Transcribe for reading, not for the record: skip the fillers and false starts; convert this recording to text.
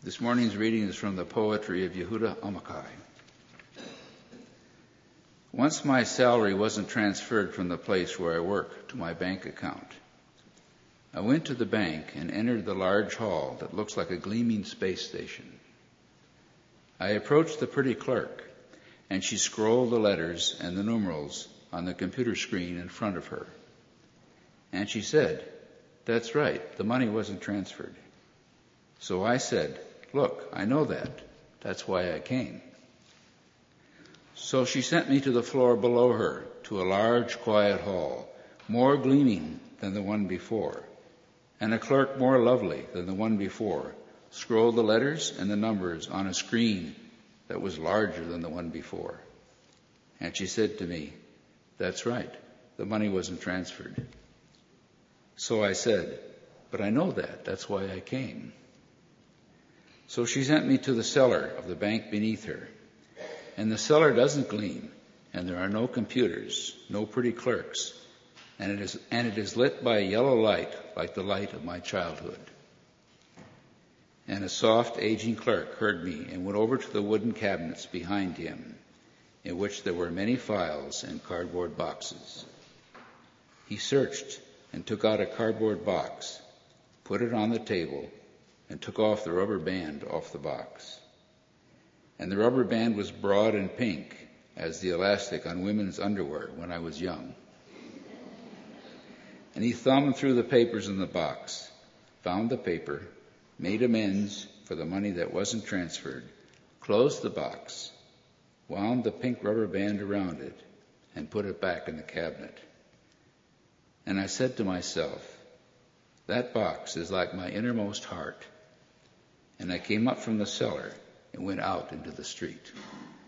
This morning's reading is from the poetry of Yehuda Amichai. Once my salary wasn't transferred from the place where I work to my bank account. I went to the bank and entered the large hall that looks like a gleaming space station. I approached the pretty clerk, and she scrolled the letters and the numerals on the computer screen in front of her. And she said, "That's right, the money wasn't transferred." So I said, "Look, I know that. That's why I came." So she sent me to the floor below her, to a large, quiet hall, more gleaming than the one before, and a clerk more lovely than the one before scrolled the letters and the numbers on a screen that was larger than the one before. And she said to me, "That's right, the money wasn't transferred." So I said, "But I know that. That's why I came." So she sent me to the cellar of the bank beneath her. And the cellar doesn't gleam, and there are no computers, no pretty clerks, and it is lit by a yellow light like the light of my childhood. And a soft, aging clerk heard me and went over to the wooden cabinets behind him, in which there were many files and cardboard boxes. He searched and took out a cardboard box, put it on the table, and took off the rubber band off the box. And the rubber band was broad and pink, as the elastic on women's underwear when I was young. And he thumbed through the papers in the box, found the paper, made amends for the money that wasn't transferred, closed the box, wound the pink rubber band around it, and put it back in the cabinet. And I said to myself, that box is like my innermost heart. And I came up from the cellar and went out into the street.